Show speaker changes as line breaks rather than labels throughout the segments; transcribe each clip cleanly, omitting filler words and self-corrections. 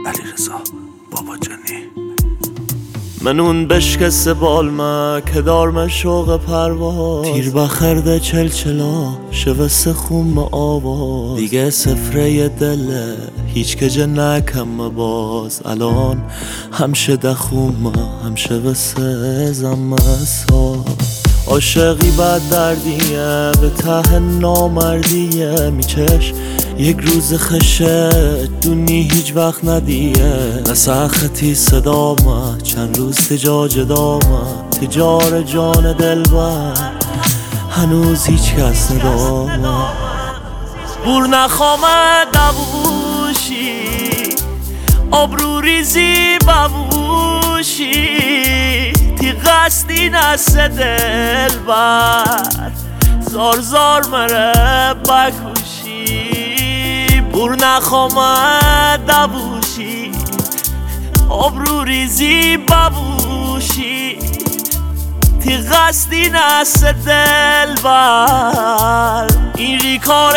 علیرضا باباجانی.
منون بشکست بالمه که دارم شوق پرواز، تیر بخرده چلچلا شوست خوم آواز. دیگه سفره دله هیچ کجا نکم باز، الان همشه دخومه همشه وسه زمه ساز. عاشقی بد دردیه به ته نامردیه، میچش یک روز خشه دونی هیچ وقت ندیه. نسختی صدامه چند روز تجاج دامه، تجار جان دلبر هنوز هیچ کس ندامه. بور نخوامه دووشی آبرو ریزی بووشی، تی قصدی نست دلبر زار زار مره بکوشی. بور نخوامه دووشی آبرو ریزی بووشی، تی قصدی نست دلبر اینجی کار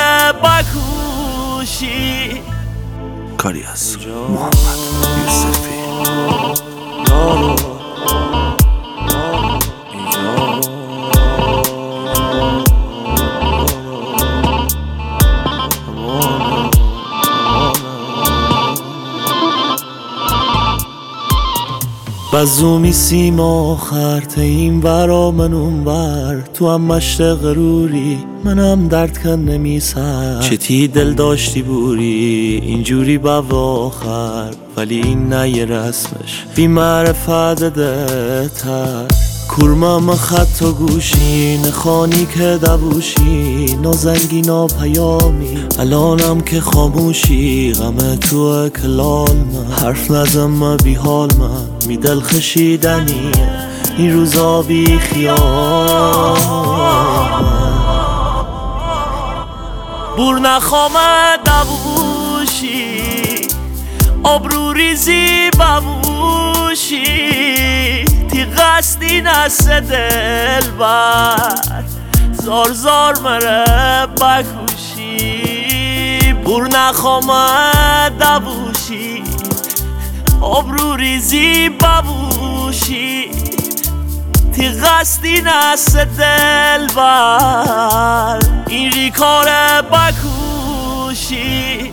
بکوشی.
کاری از محمد یوسفی.
بزومی سیم آخر تیم برا من اون بر، تو هم مشت غروری منم درد کن نمیسر. چتی دل داشتی بوری اینجوری با آخر، ولی این نه یه رسمش بی معرفت ده تر. کورمم خط و گوشی نخانی که دووشی، نازنگی ناپیامی الانم که خاموشی. غم تو کلال من حرف نزم بی حال من، می دل خشیدنی این روزا بی خیال. بور نخوامه دووشی آبرو ریزی بووشی، تی قصدی نست دلبر زار زار مره بکوشی. بور نخوامه دووشی آبرو ریزی بووشی، تی قصدی نست دلبر اینجی کار بکوشی.